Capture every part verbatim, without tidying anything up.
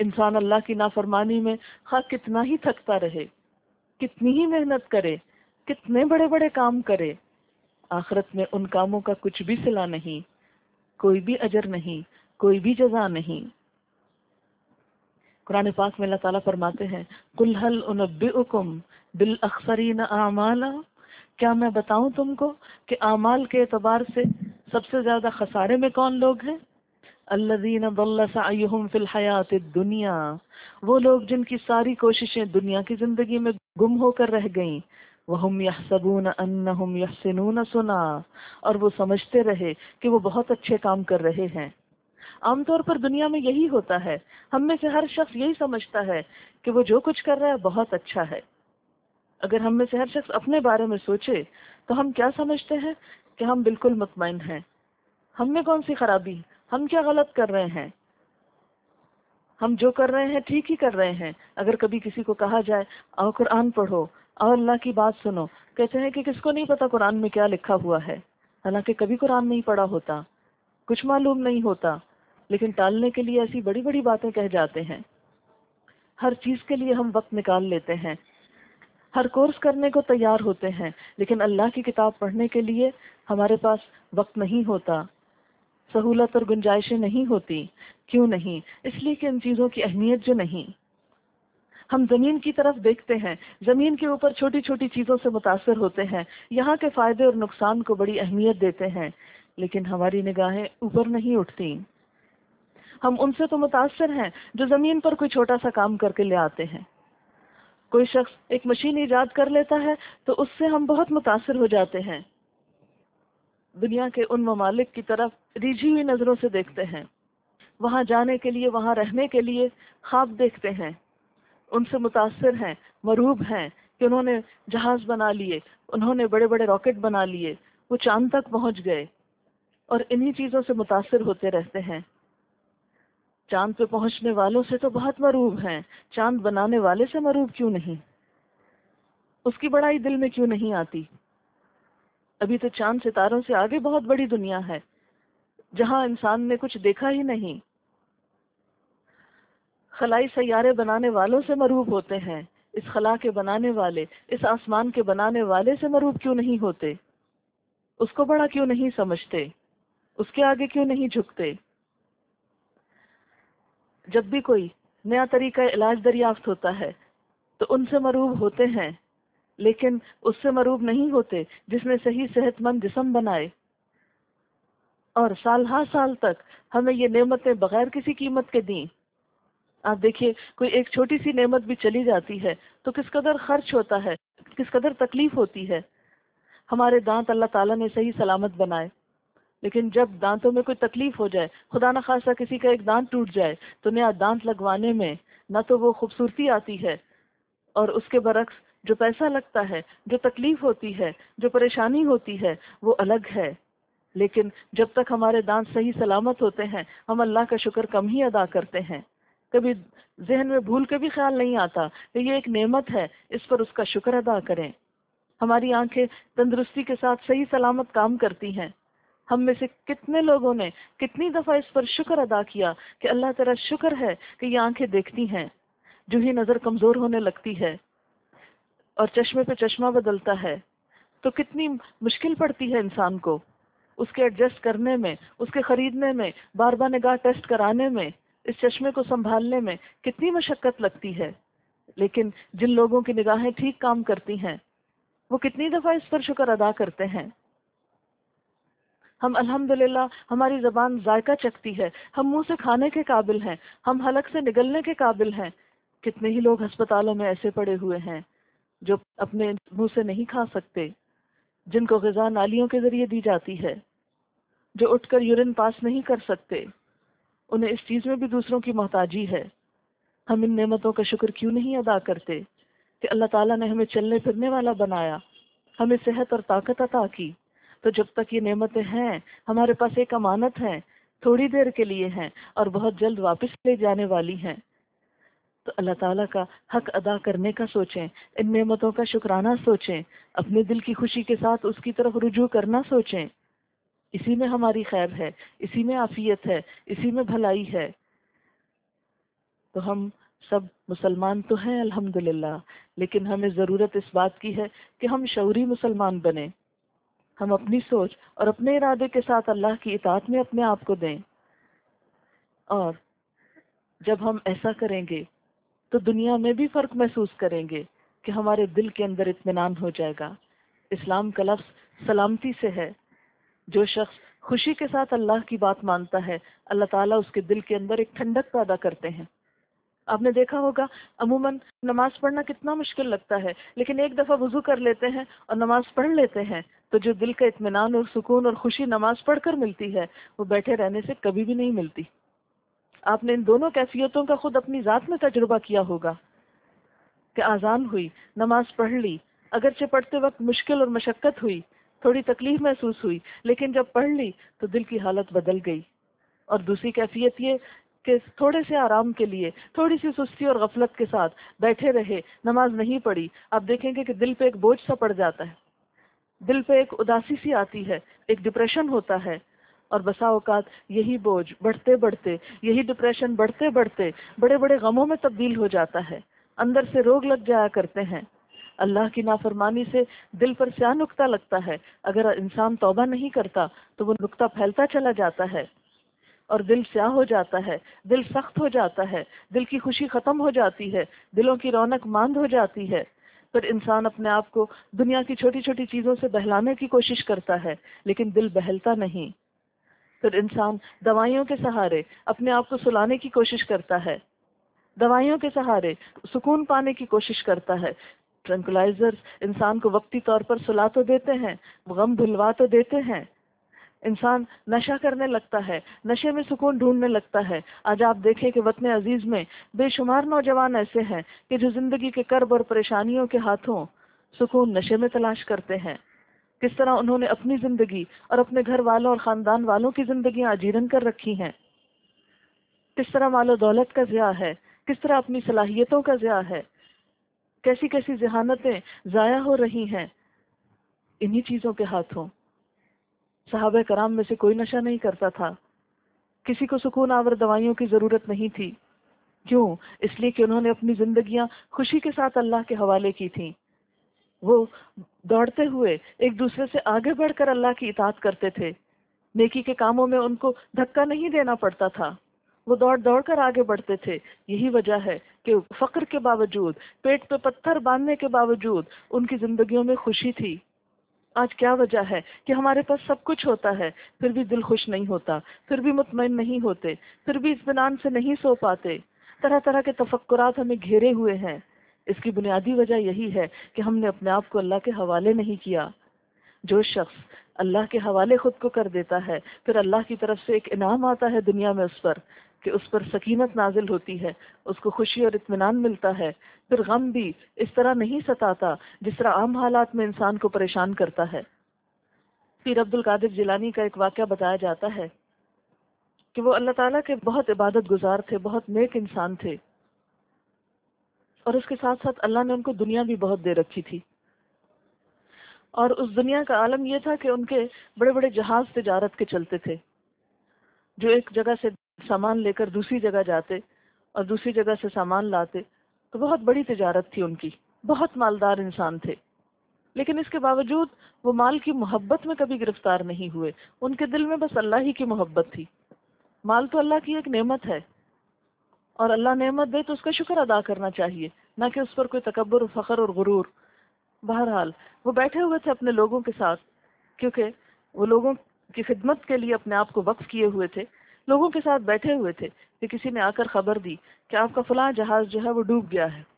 انسان اللہ کی نافرمانی میں خواہ کتنا ہی تھکتا رہے، کتنی ہی محنت کرے، کتنے بڑے بڑے کام کرے، آخرت میں ان کاموں کا کچھ بھی صلہ نہیں، کوئی بھی اجر نہیں، کوئی بھی جزا نہیں۔ قرآن پاک میں اللہ تعالیٰ فرماتے ہیں قُلْ هَلْ أُنَبِّئُكُمْ بِالْأَخْسَرِينَ أَعْمَالًا، کیا میں بتاؤں تم کو کہ اعمال کے اعتبار سے سب سے زیادہ خسارے میں کون لوگ ہیں؟ الذین ضل سعیہم فی الحیات الدنیا، وہ لوگ جن کی ساری کوششیں دنیا کی زندگی میں گم ہو کر رہ گئیں، وہم یحسبون انہم یحسنون صنعا، اور وہ سمجھتے رہے کہ وہ بہت اچھے کام کر رہے ہیں۔ عام طور پر دنیا میں یہی ہوتا ہے، ہم میں سے ہر شخص یہی سمجھتا ہے کہ وہ جو کچھ کر رہا ہے بہت اچھا ہے۔ اگر ہم میں سے ہر شخص اپنے بارے میں سوچے تو ہم کیا سمجھتے ہیں کہ ہم بالکل مطمئن ہیں، ہم میں کون سی خرابی، ہم کیا غلط کر رہے ہیں، ہم جو کر رہے ہیں ٹھیک ہی کر رہے ہیں۔ اگر کبھی کسی کو کہا جائے آؤ قرآن پڑھو، آؤ اللہ کی بات سنو، کہتے ہیں کہ کس کو نہیں پتا قرآن میں کیا لکھا ہوا ہے، حالانکہ کبھی قرآن نہیں پڑھا ہوتا، کچھ معلوم نہیں ہوتا، لیکن ٹالنے کے لیے ایسی بڑی بڑی باتیں کہہ جاتے ہیں۔ ہر چیز کے لیے ہم وقت نکال لیتے ہیں، ہر کورس کرنے کو تیار ہوتے ہیں، لیکن اللہ کی کتاب پڑھنے کے لیے ہمارے پاس وقت نہیں ہوتا، سہولت اور گنجائشیں نہیں ہوتی۔ کیوں نہیں؟ اس لیے کہ ان چیزوں کی اہمیت جو نہیں۔ ہم زمین کی طرف دیکھتے ہیں، زمین کے اوپر چھوٹی چھوٹی چیزوں سے متاثر ہوتے ہیں، یہاں کے فائدے اور نقصان کو بڑی اہمیت دیتے ہیں، لیکن ہماری نگاہیں اوپر نہیں اٹھتی۔ ہم ان سے تو متاثر ہیں جو زمین پر کوئی چھوٹا سا کام کر کے لے آتے ہیں۔ کوئی شخص ایک مشین ایجاد کر لیتا ہے تو اس سے ہم بہت متاثر ہو جاتے ہیں، دنیا کے ان ممالک کی طرف ریجھی ہوئی نظروں سے دیکھتے ہیں، وہاں جانے کے لیے، وہاں رہنے کے لیے خواب دیکھتے ہیں، ان سے متاثر ہیں، مروب ہیں کہ انہوں نے جہاز بنا لیے، انہوں نے بڑے بڑے راکٹ بنا لیے، وہ چاند تک پہنچ گئے، اور انہی چیزوں سے متاثر ہوتے رہتے ہیں۔ چاند پہ پہنچنے والوں سے تو بہت مروب ہیں، چاند بنانے والے سے مروب کیوں نہیں؟ اس کی بڑائی دل میں کیوں نہیں آتی؟ ابھی تو چاند ستاروں سے آگے بہت بڑی دنیا ہے جہاں انسان نے کچھ دیکھا ہی نہیں۔ خلائی سیارے بنانے والوں سے مروب ہوتے ہیں، اس خلا کے بنانے والے، اس آسمان کے بنانے والے سے مروب کیوں نہیں ہوتے؟ اس کو بڑا کیوں نہیں سمجھتے؟ اس کے آگے کیوں نہیں جھکتے؟ جب بھی کوئی نیا طریقہ علاج دریافت ہوتا ہے تو ان سے مروب ہوتے ہیں، لیکن اس سے مروب نہیں ہوتے جس نے صحیح صحت مند جسم بنائے اور سال ہر سال تک ہمیں یہ نعمتیں بغیر کسی قیمت کے دیں۔ آپ دیکھیے کوئی ایک چھوٹی سی نعمت بھی چلی جاتی ہے تو کس قدر خرچ ہوتا ہے، کس قدر تکلیف ہوتی ہے۔ ہمارے دانت اللہ تعالیٰ نے صحیح سلامت بنائے، لیکن جب دانتوں میں کوئی تکلیف ہو جائے، خدا نخواستہ کسی کا ایک دانت ٹوٹ جائے، تو نیا دانت لگوانے میں نہ تو وہ خوبصورتی آتی ہے، اور اس کے برعکس جو پیسہ لگتا ہے، جو تکلیف ہوتی ہے، جو پریشانی ہوتی ہے، وہ الگ ہے۔ لیکن جب تک ہمارے دانت صحیح سلامت ہوتے ہیں ہم اللہ کا شکر کم ہی ادا کرتے ہیں، کبھی ذہن میں بھول کے بھی خیال نہیں آتا کہ یہ ایک نعمت ہے، اس پر اس کا شکر ادا کریں۔ ہماری آنکھیں تندرستی کے ساتھ صحیح سلامت کام کرتی ہیں، ہم میں سے کتنے لوگوں نے کتنی دفعہ اس پر شکر ادا کیا کہ اللہ تیرا شکر ہے کہ یہ آنکھیں دیکھتی ہیں۔ جو ہی نظر کمزور ہونے لگتی ہے اور چشمے پہ چشمہ بدلتا ہے تو کتنی مشکل پڑتی ہے انسان کو اس کے ایڈجسٹ کرنے میں، اس کے خریدنے میں، بار بار نگاہ ٹیسٹ کرانے میں، اس چشمے کو سنبھالنے میں کتنی مشقت لگتی ہے۔ لیکن جن لوگوں کی نگاہیں ٹھیک کام کرتی ہیں وہ کتنی دفعہ اس پر شکر ادا کرتے ہیں۔ ہم الحمدللہ ہماری زبان ذائقہ چکھتی ہے، ہم منہ سے کھانے کے قابل ہیں، ہم حلق سے نگلنے کے قابل ہیں۔ کتنے ہی لوگ ہسپتالوں میں ایسے پڑے ہوئے ہیں جو اپنے منہ سے نہیں کھا سکتے، جن کو غذا نالیوں کے ذریعے دی جاتی ہے، جو اٹھ کر یورین پاس نہیں کر سکتے، انہیں اس چیز میں بھی دوسروں کی محتاجی ہے۔ ہم ان نعمتوں کا شکر کیوں نہیں ادا کرتے کہ اللہ تعالیٰ نے ہمیں چلنے پھرنے والا بنایا، ہمیں صحت اور طاقت عطا کی، تو جب تک یہ نعمتیں ہیں ہمارے پاس ایک امانت ہے، تھوڑی دیر کے لیے ہیں اور بہت جلد واپس لے جانے والی ہیں، تو اللہ تعالیٰ کا حق ادا کرنے کا سوچیں، ان نعمتوں کا شکرانہ سوچیں، اپنے دل کی خوشی کے ساتھ اس کی طرف رجوع کرنا سوچیں۔ اسی میں ہماری خیر ہے، اسی میں عافیت ہے، اسی میں بھلائی ہے۔ تو ہم سب مسلمان تو ہیں الحمدللہ، لیکن ہمیں ضرورت اس بات کی ہے کہ ہم شعوری مسلمان بنیں، ہم اپنی سوچ اور اپنے ارادے کے ساتھ اللہ کی اطاعت میں اپنے آپ کو دیں. اور جب ہم ایسا کریں گے تو دنیا میں بھی فرق محسوس کریں گے کہ ہمارے دل کے اندر اطمینان ہو جائے گا. اسلام کا لفظ سلامتی سے ہے. جو شخص خوشی کے ساتھ اللہ کی بات مانتا ہے، اللہ تعالیٰ اس کے دل کے اندر ایک ٹھنڈک پیدا کرتے ہیں. آپ نے دیکھا ہوگا عموماً نماز پڑھنا کتنا مشکل لگتا ہے، لیکن ایک دفعہ وضو کر لیتے ہیں اور نماز پڑھ لیتے ہیں تو جو دل کا اطمینان اور سکون اور خوشی نماز پڑھ کر ملتی ہے وہ بیٹھے رہنے سے کبھی بھی نہیں ملتی. آپ نے ان دونوں کیفیتوں کا خود اپنی ذات میں تجربہ کیا ہوگا کہ آذان ہوئی، نماز پڑھ لی، اگرچہ پڑھتے وقت مشکل اور مشقت ہوئی، تھوڑی تکلیف محسوس ہوئی، لیکن جب پڑھ لی تو دل کی حالت بدل گئی. اور دوسری کیفیت یہ کہ تھوڑے سے آرام کے لیے تھوڑی سی سستی اور غفلت کے ساتھ بیٹھے رہے، نماز نہیں پڑھی، آپ دیکھیں گے کہ دل پہ ایک بوجھ سا پڑ جاتا ہے، دل پہ ایک اداسی سی آتی ہے، ایک ڈپریشن ہوتا ہے. اور بسا اوقات یہی بوجھ بڑھتے بڑھتے، یہی ڈپریشن بڑھتے بڑھتے بڑے بڑے غموں میں تبدیل ہو جاتا ہے، اندر سے روگ لگ جایا کرتے ہیں. اللہ کی نافرمانی سے دل پر سیاہ نقطہ لگتا ہے، اگر انسان توبہ نہیں کرتا تو وہ نقطہ پھیلتا چلا جاتا ہے اور دل سیاہ ہو جاتا ہے، دل سخت ہو جاتا ہے، دل کی خوشی ختم ہو جاتی ہے، دلوں کی رونق ماند ہو جاتی ہے. پھر انسان اپنے آپ کو دنیا کی چھوٹی چھوٹی چیزوں سے بہلانے کی کوشش کرتا ہے، لیکن دل بہلتا نہیں. پھر انسان دوائیوں کے سہارے اپنے آپ کو سلانے کی کوشش کرتا ہے، دوائیوں کے سہارے سکون پانے کی کوشش کرتا ہے. ٹرنکلائزر انسان کو وقتی طور پر سلا تو دیتے ہیں، غم بھلوا تو دیتے ہیں. انسان نشہ کرنے لگتا ہے، نشے میں سکون ڈھونڈنے لگتا ہے. آج آپ دیکھیں کہ وطن عزیز میں بے شمار نوجوان ایسے ہیں کہ جو زندگی کے کرب اور پریشانیوں کے ہاتھوں سکون نشے میں تلاش کرتے ہیں. کس طرح انہوں نے اپنی زندگی اور اپنے گھر والوں اور خاندان والوں کی زندگیاں اجیرن کر رکھی ہیں، کس طرح مال و دولت کا ضیاع ہے، کس طرح اپنی صلاحیتوں کا ضیاع ہے، کیسی کیسی ذہانتیں ضائع ہو رہی ہیں انہی چیزوں کے ہاتھوں. صحابہ کرام میں سے کوئی نشہ نہیں کرتا تھا، کسی کو سکون آور دوائیوں کی ضرورت نہیں تھی. کیوں؟ اس لیے کہ انہوں نے اپنی زندگیاں خوشی کے ساتھ اللہ کے حوالے کی تھیں. وہ دوڑتے ہوئے ایک دوسرے سے آگے بڑھ کر اللہ کی اطاعت کرتے تھے، نیکی کے کاموں میں ان کو دھکا نہیں دینا پڑتا تھا، وہ دوڑ دوڑ کر آگے بڑھتے تھے. یہی وجہ ہے کہ فقر کے باوجود، پیٹ پہ پتھر باندھنے کے باوجود ان کی زندگیوں میں خوشی تھی. آج کیا وجہ ہے کہ ہمارے پاس سب کچھ ہوتا ہے پھر بھی دل خوش نہیں ہوتا، پھر بھی مطمئن نہیں ہوتے، پھر بھی اطمینان سے نہیں سو پاتے، طرح طرح کے تفکرات ہمیں گھیرے ہوئے ہیں. اس کی بنیادی وجہ یہی ہے کہ ہم نے اپنے آپ کو اللہ کے حوالے نہیں کیا. جو شخص اللہ کے حوالے خود کو کر دیتا ہے پھر اللہ کی طرف سے ایک انعام آتا ہے دنیا میں اس پر کہ اس پر سکینت نازل ہوتی ہے، اس کو خوشی اور اطمینان ملتا ہے. پھر غم بھی اس طرح نہیں ستاتا جس طرح عام حالات میں انسان کو پریشان کرتا ہے. پیر عبد القادر جیلانی کا ایک واقعہ بتایا جاتا ہے کہ وہ اللہ تعالیٰ کے بہت عبادت گزار تھے، بہت نیک انسان تھے، اور اس کے ساتھ ساتھ اللہ نے ان کو دنیا بھی بہت دے رکھی تھی. اور اس دنیا کا عالم یہ تھا کہ ان کے بڑے بڑے جہاز تجارت کے چلتے تھے، جو ایک جگہ سے سامان لے کر دوسری جگہ جاتے اور دوسری جگہ سے سامان لاتے. تو بہت بڑی تجارت تھی ان کی، بہت مالدار انسان تھے. لیکن اس کے باوجود وہ مال کی محبت میں کبھی گرفتار نہیں ہوئے. ان کے دل میں بس اللہ ہی کی محبت تھی. مال تو اللہ کی ایک نعمت ہے، اور اللہ نعمت دے تو اس کا شکر ادا کرنا چاہیے، نہ کہ اس پر کوئی تکبر، فخر اور غرور. بہرحال وہ بیٹھے ہوئے تھے اپنے لوگوں کے ساتھ، کیونکہ وہ لوگوں کی خدمت کے لیے اپنے آپ کو وقف کیے ہوئے تھے. لوگوں کے ساتھ بیٹھے ہوئے تھے کہ کسی نے آ کر خبر دی کہ آپ کا فلاں جہاز جو ہے وہ ڈوب گیا ہے.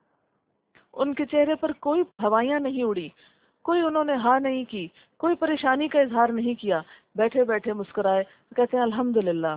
ان کے چہرے پر کوئی ہوائیاں نہیں اڑی، کوئی انہوں نے ہاں نہیں کی، کوئی پریشانی کا اظہار نہیں کیا. بیٹھے بیٹھے مسکرائے، کہتے ہیں الحمدللہ،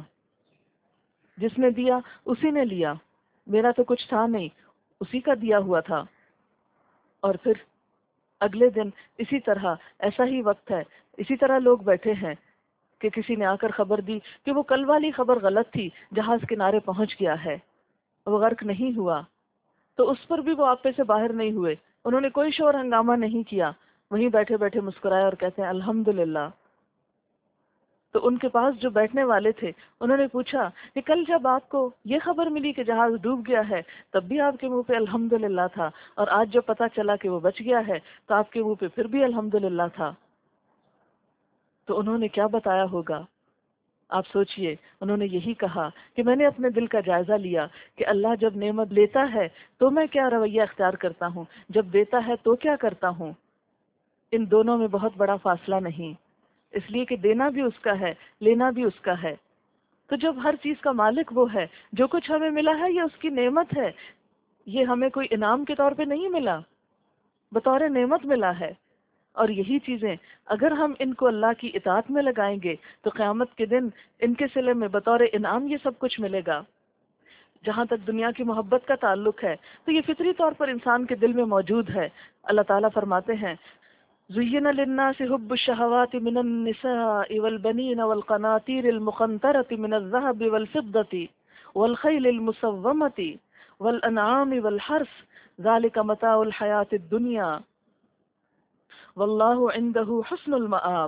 جس نے دیا اسی نے لیا، میرا تو کچھ تھا نہیں، اسی کا دیا ہوا تھا. اور پھر اگلے دن اسی طرح ایسا ہی وقت ہے، اسی طرح لوگ بیٹھے ہیں کہ کسی نے آ کر خبر دی کہ وہ کل والی خبر غلط تھی، جہاز کنارے پہنچ گیا ہے، وہ غرق نہیں ہوا. تو اس پر بھی وہ آپے سے باہر نہیں ہوئے، انہوں نے کوئی شور ہنگامہ نہیں کیا، وہیں بیٹھے بیٹھے مسکرائے اور کہتے ہیں الحمدللہ. تو ان کے پاس جو بیٹھنے والے تھے انہوں نے پوچھا کہ کل جب آپ کو یہ خبر ملی کہ جہاز ڈوب گیا ہے تب بھی آپ کے منہ پہ الحمدللہ تھا، اور آج جو پتا چلا کہ وہ بچ گیا ہے تو آپ کے منہ پہ پھر بھی الحمدللہ تھا، تو انہوں نے کیا بتایا ہوگا؟ آپ سوچئے، انہوں نے یہی کہا کہ میں نے اپنے دل کا جائزہ لیا کہ اللہ جب نعمت لیتا ہے تو میں کیا رویہ اختیار کرتا ہوں، جب دیتا ہے تو کیا کرتا ہوں۔ ان دونوں میں بہت بڑا فاصلہ نہیں، اس لیے کہ دینا بھی اس کا ہے، لینا بھی اس کا ہے۔ تو جب ہر چیز کا مالک وہ ہے، جو کچھ ہمیں ملا ہے یہ اس کی نعمت ہے، یہ ہمیں کوئی انعام کے طور پہ نہیں ملا، بطور نعمت ملا ہے۔ اور یہی چیزیں اگر ہم ان کو اللہ کی اطاعت میں لگائیں گے تو قیامت کے دن ان کے صلے میں بطور انعام یہ سب کچھ ملے گا۔ جہاں تک دنیا کی محبت کا تعلق ہے تو یہ فطری طور پر انسان کے دل میں موجود ہے۔ اللہ تعالیٰ فرماتے ہیں زُيِّنَ لِلنَّاسِ حُبُّ الشَّهَوَاتِ مِنَ النِّسَاءِ وَالْبَنِينَ وَالْقَنَاطِيرِ الْمُقَنطَرَةِ مِنَ الذَّهَبِ وَالْفِضَّةِ وَالْخَيْلِ الْمُسَوَّمَةِ وَالْأَنْعَامِ وَالْحَرْثِ ذَلِكَ مَتَاعُ الْحَيَاةِ الدُّنْيَا وَاللَّهُ عِندَهُ حُسْنُ الْمَآبِ،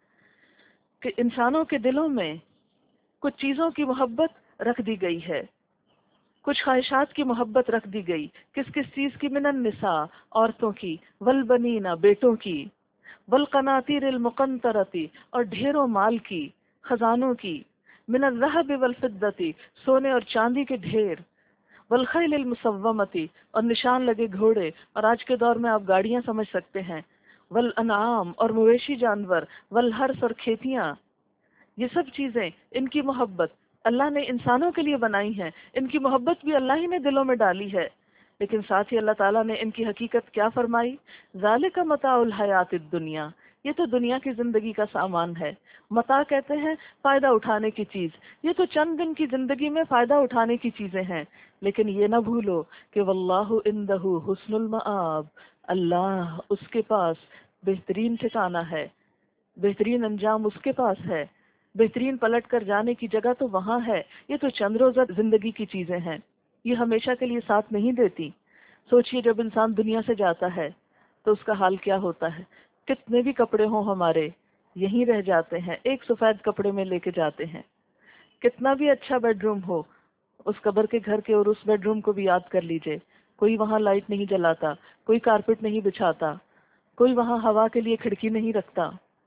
کہ انسانوں کے دلوں میں کچھ چیزوں کی محبت رکھ دی گئی ہے، کچھ خواہشات کی محبت رکھ دی گئی۔ کس کس چیز کی؟ من النساء، عورتوں کی، والبنین، بیٹوں کی، والقناطیر المقنطرتی، اور ڈھیروں مال کی، خزانوں کی، من الذهب والفضة، سونے اور چاندی کے ڈھیر، والخیل المسومتی، اور نشان لگے گھوڑے، اور آج کے دور میں آپ گاڑیاں سمجھ سکتے ہیں، والانعام، اور مویشی جانور، والحرث، اور کھیتیاں۔ یہ سب چیزیں، ان کی محبت اللہ نے انسانوں کے لیے بنائی ہیں، ان کی محبت بھی اللہ ہی نے دلوں میں ڈالی ہے، لیکن ساتھ ہی اللہ تعالیٰ نے ان کی حقیقت کیا فرمائی؟ ذالک متاع الحیات الدنیا، یہ تو دنیا کی زندگی کا سامان ہے۔ متاع کہتے ہیں فائدہ اٹھانے کی چیز، یہ تو چند دن کی زندگی میں فائدہ اٹھانے کی چیزیں ہیں، لیکن یہ نہ بھولو کہ واللہ عندہ حسن المآب، اللہ اس کے پاس بہترین ٹھکانہ ہے، بہترین انجام اس کے پاس ہے، بہترین پلٹ کر جانے کی جگہ تو وہاں ہے۔ یہ تو چند روزہ زندگی کی چیزیں ہیں، یہ ہمیشہ کے لیے ساتھ نہیں دیتی۔ سوچئے جب انسان دنیا سے جاتا ہے تو اس کا حال کیا ہوتا ہے؟ کتنے بھی کپڑے ہوں ہمارے یہیں رہ جاتے ہیں، ایک سفید کپڑے میں لے کے جاتے ہیں۔ کتنا بھی اچھا بیڈ روم ہو اس قبر کے گھر کے، اور اس بیڈ روم کو بھی یاد کر لیجئے، کوئی وہاں لائٹ نہیں جلاتا، کوئی کارپٹ نہیں بچھاتا، کوئی وہاں ہوا کے لیے کھڑکی نہیں رکھتا،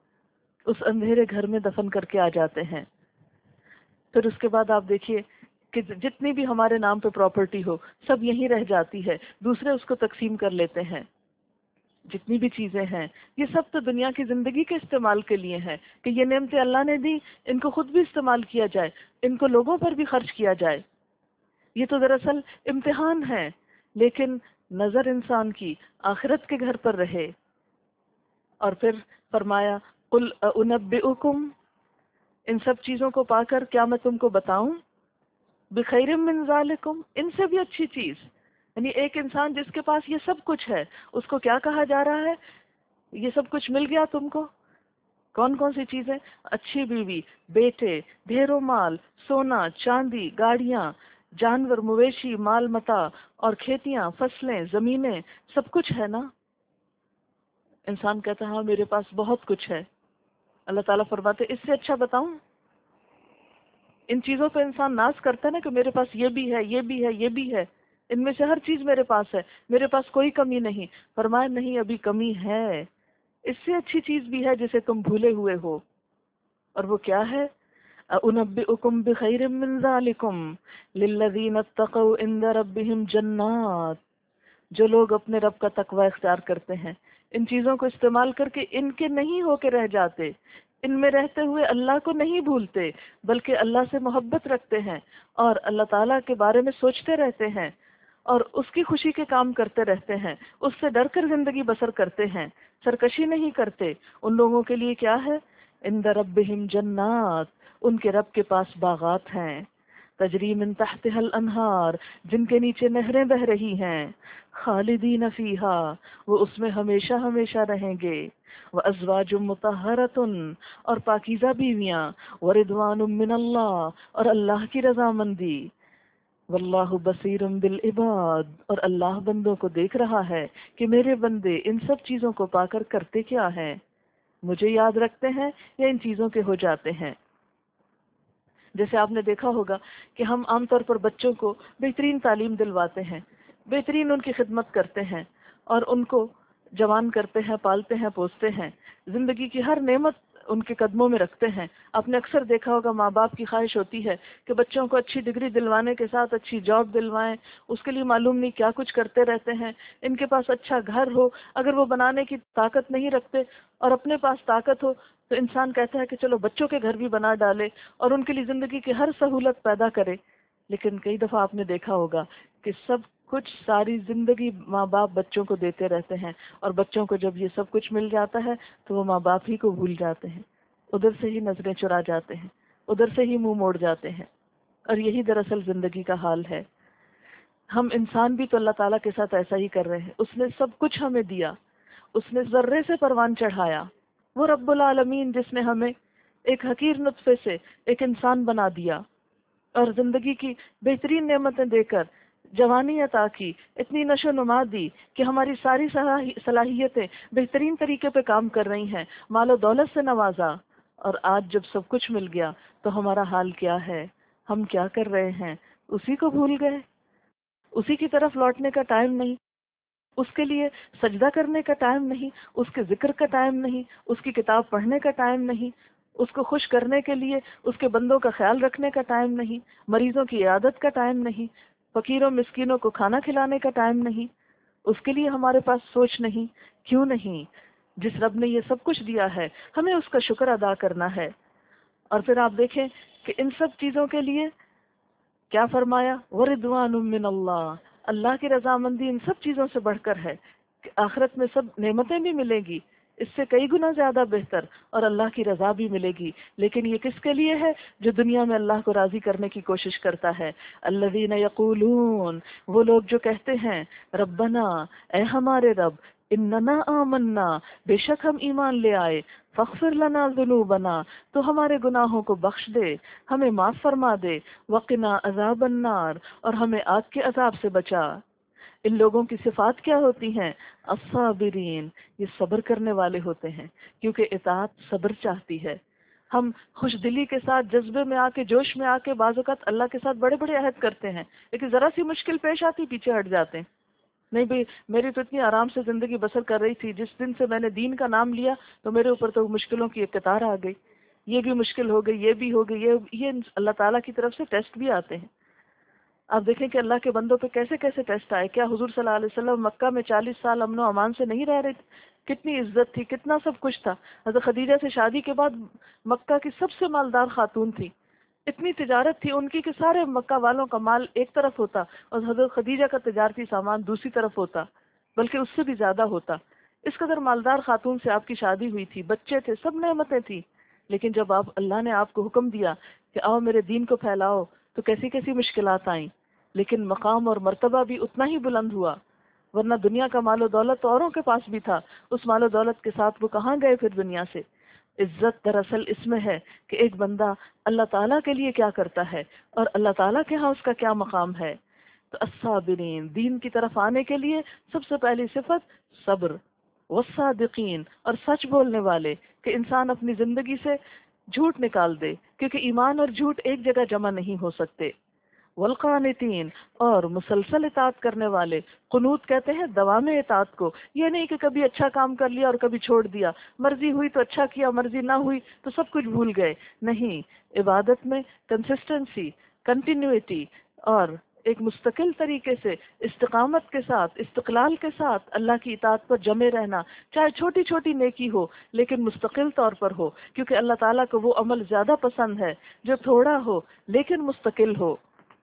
اس اندھیرے گھر میں دفن کر کے آ جاتے ہیں۔ پھر اس کے بعد آپ دیکھیے کہ جتنی بھی ہمارے نام پہ پراپرٹی ہو سب یہیں رہ جاتی ہے، دوسرے اس کو تقسیم کر لیتے ہیں۔ جتنی بھی چیزیں ہیں یہ سب تو دنیا کی زندگی کے استعمال کے لیے ہیں، کہ یہ نعمتیں اللہ نے دی، ان کو خود بھی استعمال کیا جائے، ان کو لوگوں پر بھی خرچ کیا جائے۔ یہ تو دراصل امتحان ہے، لیکن نظر انسان کی آخرت کے گھر پر رہے۔ اور پھر فرمایا قل انبئکم، ان سب چیزوں کو پا کر کیا میں تم کو بتاؤں؟ بخیر من ذالکم، ان سے بھی اچھی چیز، یعنی ایک انسان جس کے پاس یہ سب کچھ ہے اس کو کیا کہا جا رہا ہے؟ یہ سب کچھ مل گیا تم کو، کون کون سی چیزیں؟ اچھی بیوی، بیٹے، ڈھیروں مال، سونا چاندی، گاڑیاں، جانور، مویشی، مال متاع، اور کھیتیاں، فصلیں، زمینیں، سب کچھ ہے نا۔ انسان کہتا ہے ہاں میرے پاس بہت کچھ ہے، اللہ تعالیٰ فرماتے اس سے اچھا بتاؤں؟ ان چیزوں پہ انسان ناز کرتا ہے نا کہ میرے پاس یہ بھی ہے، یہ بھی ہے، یہ بھی ہے، ان میں سے ہر چیز میرے پاس ہے، میرے پاس کوئی کمی نہیں۔ فرمایا نہیں، ابھی کمی ہے، اس سے اچھی چیز بھی ہے جسے تم بھولے ہوئے ہو، اور وہ کیا ہے؟ اُنَبِّئُكُم بِخَيْرٍ مِّن ذَلِكُمْ لِلَّذِينَ اتَّقَوْا عِندَ رَبِّهِمْ جَنَّاتٍ، جو لوگ اپنے رب کا تقوی اختیار کرتے ہیں، ان چیزوں کو استعمال کر کے ان کے نہیں ہو کے رہ جاتے، ان میں رہتے ہوئے اللہ کو نہیں بھولتے، بلکہ اللہ سے محبت رکھتے ہیں اور اللہ تعالیٰ کے بارے میں سوچتے رہتے ہیں اور اس کی خوشی کے کام کرتے رہتے ہیں، اس سے ڈر کر زندگی بسر کرتے ہیں، سرکشی نہیں کرتے۔ ان لوگوں کے لیے کیا ہے؟ عند ربہم جنات، ان کے رب کے پاس باغات ہیں، تجری من تحتها الانہار، جن کے نیچے نہریں بہ رہی ہیں، خالدین فیہا، وہ اس میں ہمیشہ ہمیشہ رہیں گے، وازواج مطہرۃ، اور پاکیزہ بیویاں، ورضوان من اللہ، اور اللہ کی رضامندی، واللہ بصیر بالعباد، اور اللہ بندوں کو دیکھ رہا ہے کہ میرے بندے ان سب چیزوں کو پا کر کرتے کیا ہیں، مجھے یاد رکھتے ہیں یا ان چیزوں کے ہو جاتے ہیں۔ جیسے آپ نے دیکھا ہوگا کہ ہم عام طور پر بچوں کو بہترین تعلیم دلواتے ہیں، بہترین ان کی خدمت کرتے ہیں اور ان کو جوان کرتے ہیں، پالتے ہیں، پوستے ہیں، زندگی کی ہر نعمت ان کے قدموں میں رکھتے ہیں۔ آپ نے اکثر دیکھا ہوگا ماں باپ کی خواہش ہوتی ہے کہ بچوں کو اچھی ڈگری دلوانے کے ساتھ اچھی جاب دلوائیں، اس کے لیے معلوم نہیں کیا کچھ کرتے رہتے ہیں، ان کے پاس اچھا گھر ہو، اگر وہ بنانے کی طاقت نہیں رکھتے اور اپنے پاس طاقت ہو تو انسان کہتا ہے کہ چلو بچوں کے گھر بھی بنا ڈالے اور ان کے لیے زندگی کی ہر سہولت پیدا کرے۔ لیکن کئی دفعہ آپ نے دیکھا ہوگا کہ سب کچھ ساری زندگی ماں باپ بچوں کو دیتے رہتے ہیں، اور بچوں کو جب یہ سب کچھ مل جاتا ہے تو وہ ماں باپ ہی کو بھول جاتے ہیں، ادھر سے ہی نظریں چرا جاتے ہیں، ادھر سے ہی منہ موڑ جاتے ہیں۔ اور یہی دراصل زندگی کا حال ہے۔ ہم انسان بھی تو اللہ تعالیٰ کے ساتھ ایسا ہی کر رہے ہیں، اس نے سب کچھ ہمیں دیا، اس نے ذرے سے پروان چڑھایا، وہ رب العالمین جس نے ہمیں ایک حقیر نطفے سے ایک انسان بنا دیا اور زندگی کی بہترین نعمتیں دے کر جوانی عطا کی، اتنی نشو و نما دی کہ ہماری ساری صلاحی- صلاحیتیں بہترین طریقے پہ کام کر رہی ہیں، مال و دولت سے نوازا، اور آج جب سب کچھ مل گیا تو ہمارا حال کیا ہے؟ ہم کیا کر رہے ہیں؟ اسی کو بھول گئے، اسی کی طرف لوٹنے کا ٹائم نہیں، اس کے لیے سجدہ کرنے کا ٹائم نہیں، اس کے ذکر کا ٹائم نہیں، اس کی کتاب پڑھنے کا ٹائم نہیں، اس کو خوش کرنے کے لیے اس کے بندوں کا خیال رکھنے کا ٹائم نہیں، مریضوں کی عیادت کا ٹائم نہیں، فقیروں مسکینوں کو کھانا کھلانے کا ٹائم نہیں، اس کے لیے ہمارے پاس سوچ نہیں۔ کیوں نہیں؟ جس رب نے یہ سب کچھ دیا ہے ہمیں اس کا شکر ادا کرنا ہے۔ اور پھر آپ دیکھیں کہ ان سب چیزوں کے لیے کیا فرمایا؟ وَرِضْوَانٌ مِّنَ اللَّهِ، اللہ کی رضامندی ان سب چیزوں سے بڑھ کر ہے کہ آخرت میں سب نعمتیں بھی ملے گی اس سے کئی گنا زیادہ بہتر، اور اللہ کی رضا بھی ملے گی، لیکن یہ کس کے لیے ہے؟ جو دنیا میں اللہ کو راضی کرنے کی کوشش کرتا ہے۔ الذین یقولون، وہ لوگ جو کہتے ہیں ربنا، اے ہمارے رب، اننا آمنا، بے شک ہم ایمان لے آئے، فاغفر لنا ذنوبنا، تو ہمارے گناہوں کو بخش دے، ہمیں معاف فرما دے، وقنا عذاب النار، اور ہمیں آگ کے عذاب سے بچا۔ ان لوگوں کی صفات کیا ہوتی ہیں؟ الصابرین، یہ صبر کرنے والے ہوتے ہیں، کیونکہ اطاعت صبر چاہتی ہے۔ ہم خوش دلی کے ساتھ جذبے میں آ کے جوش میں آ کے بعض اوقات اللہ کے ساتھ بڑے بڑے عہد کرتے ہیں، لیکن ذرا سی مشکل پیش آتی پیچھے ہٹ جاتے ہیں۔ نہیں بھئی، میری تو اتنی آرام سے زندگی بسر کر رہی تھی، جس دن سے میں نے دین کا نام لیا تو میرے اوپر تو مشکلوں کی ایک قطار آ گئی، یہ بھی مشکل ہو گئی، یہ بھی ہو گئی، یہ یہ اللہ تعالیٰ کی طرف سے ٹیسٹ بھی آتے ہیں۔ آپ دیکھیں کہ اللہ کے بندوں پہ کیسے کیسے ٹیسٹ آئے۔ کیا حضور صلی اللہ علیہ وسلم مکہ میں چالیس سال امن و امان سے نہیں رہ رہے تھے؟ کتنی عزت تھی، کتنا سب کچھ تھا۔ حضرت خدیجہ سے شادی کے بعد مکہ کی سب سے مالدار خاتون تھی، اتنی تجارت تھی ان کی کہ سارے مکہ والوں کا مال ایک طرف ہوتا اور حضرت خدیجہ کا تجارتی سامان دوسری طرف ہوتا، بلکہ اس سے بھی زیادہ ہوتا۔ اس قدر مالدار خاتون سے آپ کی شادی ہوئی تھی، بچے تھے، سب نعمتیں تھی، لیکن جب آپ اللہ نے آپ کو حکم دیا کہ آؤ میرے دین کو پھیلاؤ تو کیسی کیسی مشکلات آئیں، لیکن مقام اور مرتبہ بھی اتنا ہی بلند ہوا۔ ورنہ دنیا کا مال و دولت تو اوروں کے پاس بھی تھا، اس مال و دولت کے ساتھ وہ کہاں گئے پھر دنیا سے؟ عزت دراصل اس میں ہے کہ ایک بندہ اللہ تعالیٰ کے لیے کیا کرتا ہے اور اللہ تعالیٰ کے ہاں اس کا کیا مقام ہے۔ تو الصابرین، دین کی طرف آنے کے لیے سب سے پہلی صفت صبر، والصادقین، اور سچ بولنے والے، کہ انسان اپنی زندگی سے جھوٹ نکال دے، کیونکہ ایمان اور جھوٹ ایک جگہ جمع نہیں ہو سکتے۔ والقانتین، اور مسلسل اطاعت کرنے والے، قنوت کہتے ہیں دوام اطاعت کو، یہ نہیں کہ کبھی اچھا کام کر لیا اور کبھی چھوڑ دیا، مرضی ہوئی تو اچھا کیا، مرضی نہ ہوئی تو سب کچھ بھول گئے۔ نہیں، عبادت میں کنسسٹنسی، کنٹینیوٹی، اور ایک مستقل طریقے سے استقامت کے ساتھ، استقلال کے ساتھ اللہ کی اطاعت پر جمے رہنا، چاہے چھوٹی چھوٹی نیکی ہو لیکن مستقل طور پر ہو، کیونکہ اللہ تعالیٰ کو وہ عمل زیادہ پسند ہے جو تھوڑا ہو لیکن مستقل ہو۔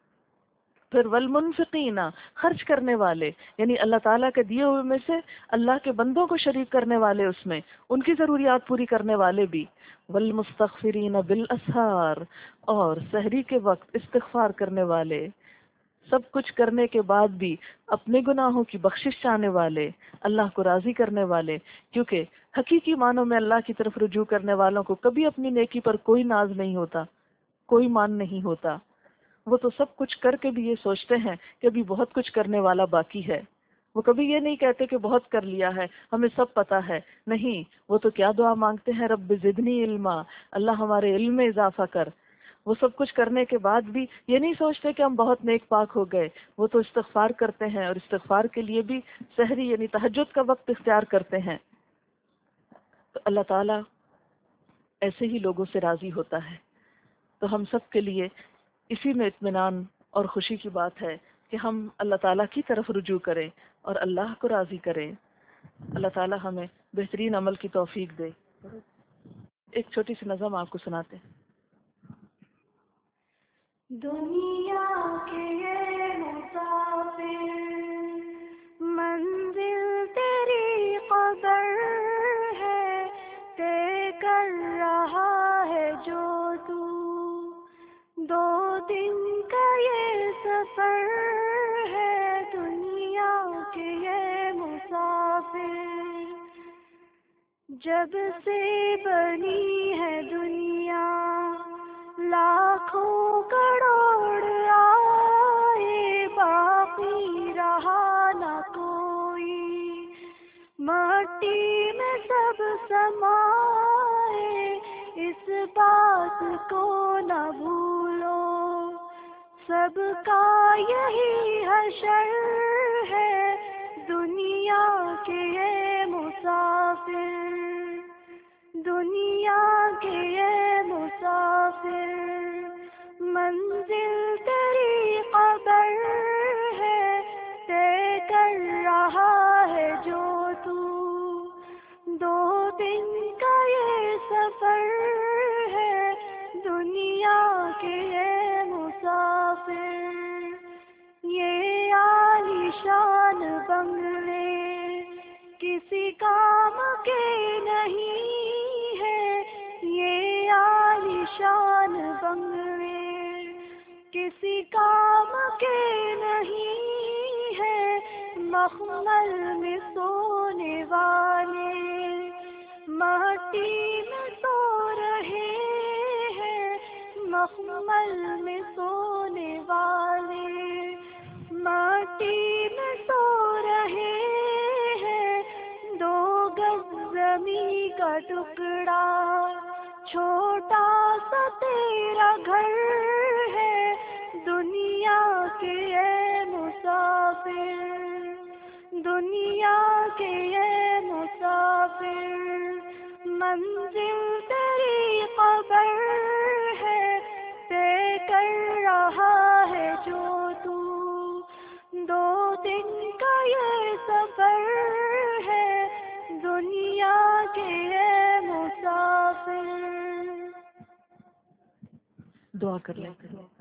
پھر والمنفقین، خرچ کرنے والے، یعنی اللہ تعالیٰ کے دیے ہوئے میں سے اللہ کے بندوں کو شریک کرنے والے، اس میں ان کی ضروریات پوری کرنے والے بھی۔ والمستغفرین بالاسحار، اور سحری کے وقت استغفار کرنے والے، سب کچھ کرنے کے بعد بھی اپنے گناہوں کی بخشش چاہنے والے، اللہ کو راضی کرنے والے، کیونکہ حقیقی معنوں میں اللہ کی طرف رجوع کرنے والوں کو کبھی اپنی نیکی پر کوئی ناز نہیں ہوتا، کوئی مان نہیں ہوتا۔ وہ تو سب کچھ کر کے بھی یہ سوچتے ہیں کہ ابھی بہت کچھ کرنے والا باقی ہے۔ وہ کبھی یہ نہیں کہتے کہ بہت کر لیا ہے، ہمیں سب پتا ہے، نہیں، وہ تو کیا دعا مانگتے ہیں؟ رب زدنی علما، اللہ ہمارے علم میں اضافہ کر۔ وہ سب کچھ کرنے کے بعد بھی یہ نہیں سوچتے کہ ہم بہت نیک پاک ہو گئے، وہ تو استغفار کرتے ہیں اور استغفار کے لیے بھی سحری یعنی تہجد کا وقت اختیار کرتے ہیں۔ تو اللہ تعالیٰ ایسے ہی لوگوں سے راضی ہوتا ہے۔ تو ہم سب کے لیے اسی میں اطمینان اور خوشی کی بات ہے کہ ہم اللہ تعالیٰ کی طرف رجوع کریں اور اللہ کو راضی کریں۔ اللہ تعالیٰ ہمیں بہترین عمل کی توفیق دے۔ ایک چھوٹی سی نظم آپ کو سناتے ہیں۔ دنیا کے یہ مسافر منزل تیری قبر ہے، طے کر رہا ہے جو تو دو دن کا یہ سفر ہے۔ دنیا کے یہ مسافر جب سے بنی ہے دنیا لاکھوں کروڑ آئے، باقی رہا نہ کوئی، مٹی میں سب سمائے۔ اس بات کو نہ بھولو سب کا یہی حشر ہے۔ دنیا کے یہ مسافر، دنیا کے یہ مسافر منزل تیری قبر ہے، طے کر رہا ہے جو تو دو دن کا یہ سفر ہے۔ دنیا کے یہ مسافر یہ عالیشان بنگلے کسی کام کے نہیں ہے، یہ عالیشان بنگلے کسی کام کے نہیں ہے۔ مخمل میں سونے والے مٹی میں سو رہے ہیں، مخمل میں سونے والے مٹی میں سو رہے ہیں۔ دو گز زمین کا ٹکڑا چھوٹا سا تیرا گھر ہے۔ دنیا کے یہ مسافر، دنیا کے یہ مسافر منزل تیری قبر ہے، طے کر رہا ہے جو تو دو دن کا یہ سفر ہے۔ دنیا کے یہ مسافر۔ دعا کر لیں۔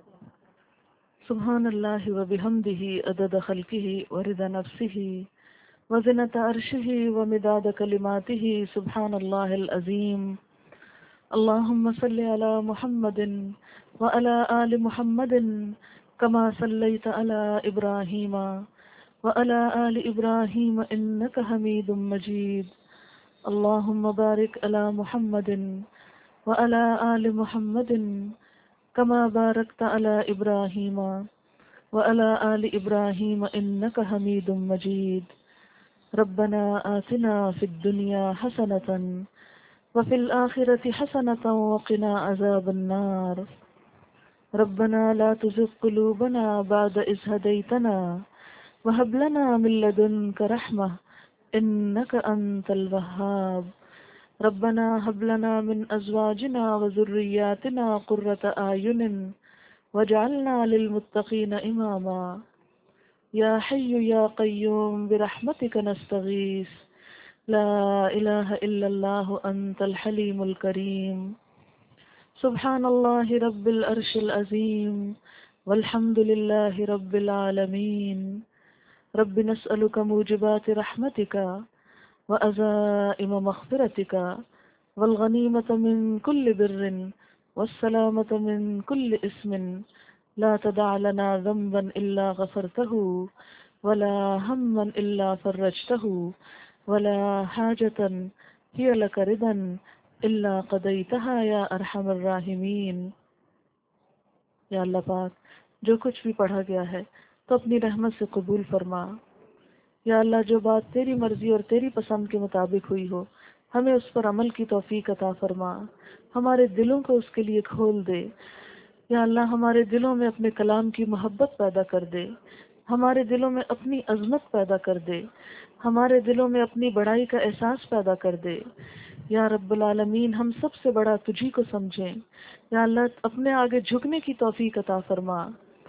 سبحان اللہ و بحمدہ عدد خلقہ ورضا نفسہ وزنة عرشہ ومداد کلماتہ۔ سبحان اللہ العظیم۔ اللہم صل علی محمد وعلی آل محمد کما صلیت علی ابراہیم وعلی آل ابراہیم انک حمید مجید۔ اللہم بارک علی محمد وعلی آل محمد کما بارکت علی ابراہیم وعلی آل ابراہیم انک حمید مجید۔ ربنا آتنا فی الدنیا حسنۃ وفی الآخرۃ حسنۃ وقنا عذاب النار۔ ربنا لا تزغ قلوبنا بعد إذ هديتنا وهب لنا من لدنك رحمة إنك أنت الوهاب۔ ربنا هب لنا من أزواجنا وذرياتنا قرة أعين واجعلنا للمتقين إماما۔ يا حي يا قيوم برحمتك نستغيث، لا إله إلا الله أنت الحليم الكريم۔ سبحان الله رب العرش العظيم والحمد لله رب العالمين۔ رب نسألك موجبات رحمتك وعزائم مغفرتك والغنيمة من كل بر والسلامة من كل اسم، لا تدع لنا ذنبا إلا غفرته ولا هما إلا فرجته ولا حاجة هي لك رضا إلا قضيتها يا أرحم الراحمين۔ یا اللہ پاک، جو کچھ بھی پڑھا گیا ہے تو اپنی رحمت سے قبول فرما۔ یا اللہ، جو بات تیری مرضی اور تیری پسند کے مطابق ہوئی ہو ہمیں اس پر عمل کی توفیق عطا فرما، ہمارے دلوں کو اس کے لیے کھول دے۔ یا اللہ ہمارے دلوں میں اپنے کلام کی محبت پیدا کر دے، ہمارے دلوں میں اپنی عظمت پیدا کر دے، ہمارے دلوں میں اپنی بڑائی کا احساس پیدا کر دے۔ یا رب العالمین ہم سب سے بڑا تجھی کو سمجھیں۔ یا اللہ اپنے آگے جھکنے کی توفیق عطا فرما۔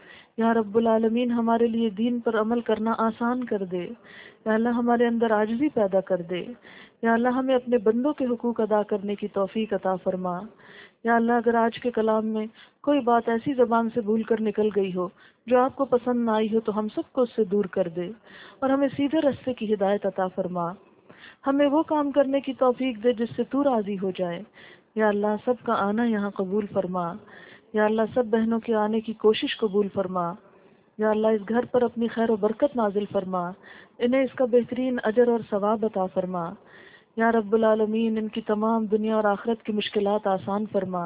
یا رب العالمین ہمارے لیے دین پر عمل کرنا آسان کر دے۔ یا اللہ ہمارے اندر عاجزی پیدا کر دے۔ یا اللہ ہمیں اپنے بندوں کے حقوق ادا کرنے کی توفیق عطا فرما۔ یا اللہ اگر آج کے کلام میں کوئی بات ایسی زبان سے بھول کر نکل گئی ہو جو آپ کو پسند نہ آئی ہو تو ہم سب کو اس سے دور کر دے اور ہمیں سیدھے راستے کی ہدایت عطا فرما۔ ہمیں وہ کام کرنے کی توفیق دے جس سے تو راضی ہو جائے۔ یا اللہ سب کا آنا یہاں قبول فرما۔ یا اللہ سب بہنوں کے آنے کی کوشش قبول فرما۔ یا اللہ اس گھر پر اپنی خیر و برکت نازل فرما، انہیں اس کا بہترین اجر اور ثواب عطا فرما۔ یا رب العالمین ان کی تمام دنیا اور آخرت کی مشکلات آسان فرما۔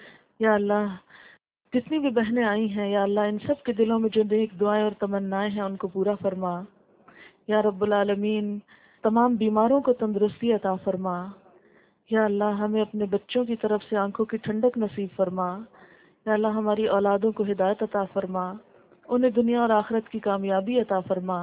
یا اللہ جتنی بھی بہنیں آئی ہیں یا اللہ ان سب کے دلوں میں جو نیک دعائیں اور تمنائیں ہیں ان کو پورا فرما۔ یا رب العالمین تمام بیماروں کو تندرستی عطا فرما۔ یا اللہ ہمیں اپنے بچوں کی طرف سے آنکھوں کی ٹھنڈک نصیب فرما۔ یا اللہ ہماری اولادوں کو ہدایت عطا فرما، انہیں دنیا اور آخرت کی کامیابی عطا فرما۔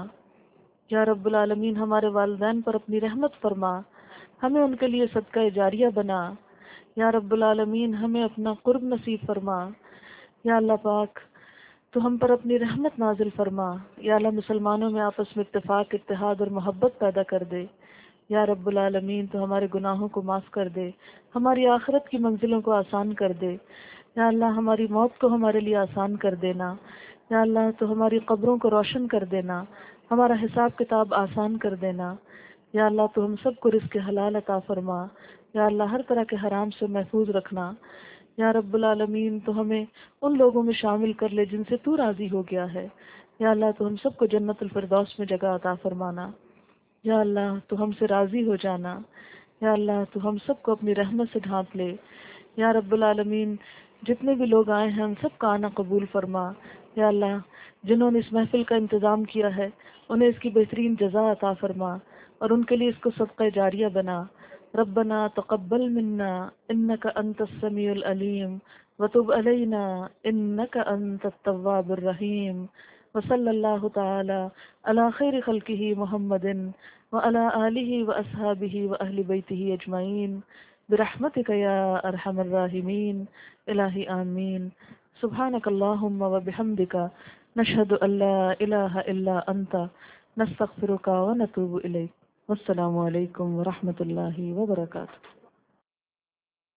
یا رب العالمین ہمارے والدین پر اپنی رحمت فرما، ہمیں ان کے لیے صدقہ جاریہ بنا۔ یا رب العالمین ہمیں اپنا قرب نصیب فرما۔ یا اللہ پاک تو ہم پر اپنی رحمت نازل فرما۔ یا اللہ مسلمانوں میں آپس میں اتفاق، اتحاد اور محبت پیدا کر دے۔ یا رب العالمین تو ہمارے گناہوں کو معاف کر دے، ہماری آخرت کی منزلوں کو آسان کر دے۔ یا اللہ ہماری موت کو ہمارے لیے آسان کر دینا۔ یا اللہ تو ہماری قبروں کو روشن کر دینا، ہمارا حساب کتاب آسان کر دینا۔ یا اللہ تو ہم سب کو رزق حلال عطا فرما۔ یا اللہ ہر طرح کے حرام سے محفوظ رکھنا۔ یا رب العالمین تو ہمیں ان لوگوں میں شامل کر لے جن سے تو راضی ہو گیا ہے۔ یا اللہ تو ہم سب کو جنت الفردوس میں جگہ عطا فرمانا۔ یا اللہ تو ہم سے راضی ہو جانا۔ یا اللہ تو ہم سب کو اپنی رحمت سے ڈھانپ لے۔ یا رب العالمین جتنے بھی لوگ آئے ہیں ان سب کا آنا قبول فرما۔ یا اللہ جنہوں نے اس محفل کا انتظام کیا ہے انہیں اس کی بہترین جزا عطا فرما اور ان کے لیے اس کو صدقہ جاریہ بنا۔ ربنا تقبل منا انك انت السميع العليم وتب علينا انك انت التواب الرحيم وصلى الله تعالى على خير خلقه محمد وعلى آله واصحابه واهل بيته اجمعين برحمتك يا ارحم الراحمين الہی آمین۔ سبحانك اللهم وبحمدك نشهد ان لا اله الا انت نستغفرك ونتوب اليك۔ والسلام علیکم ورحمۃ اللہ وبرکاتہ۔